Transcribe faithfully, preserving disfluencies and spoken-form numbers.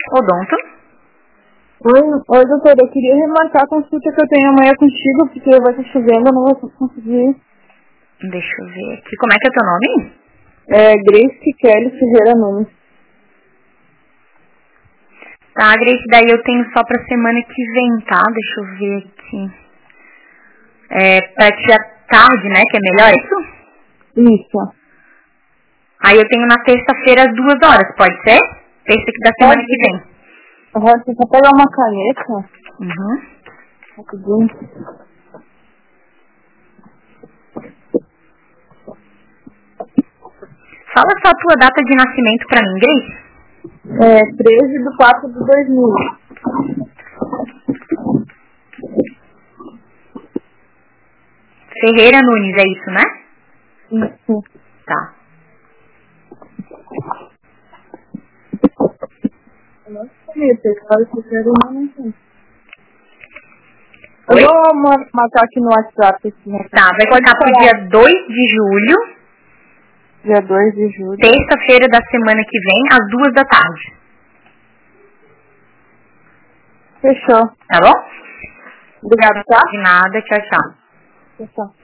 Odonto. Oi, oi, doutor, eu queria remarcar a consulta que eu tenho amanhã contigo, porque vai estar chovendo, eu não vou conseguir. Deixa eu ver aqui. Como é que é teu nome? É Grace Kelly Ferreira Nunes. Tá, Grace, daí eu tenho só pra semana que vem, tá? Deixa eu ver aqui. É, pra ti à tarde, né, que é melhor isso? Isso. Aí eu tenho na terça-feira às duas horas, pode ser? Terça aqui da semana Pode. que vem. Agora você só pegar uma caneta. Uhum. Rapidinho. Fala só a tua data de nascimento pra mim, Grace. É treze de quatro de dois mil. Ferreira Nunes, é isso, né? Isso. Tá. Nossa, caneta, claro que eu quero uma, não tem. Eu vou ma- marcar aqui no WhatsApp. Aqui, né? Tá, vai Pode ficar pro falar. dia dois de julho, Dia dois de julho. terça-feira da semana que vem, às duas da tarde. Fechou. Tá bom? Obrigada, tá? De nada, tchau, tchau. Fechou.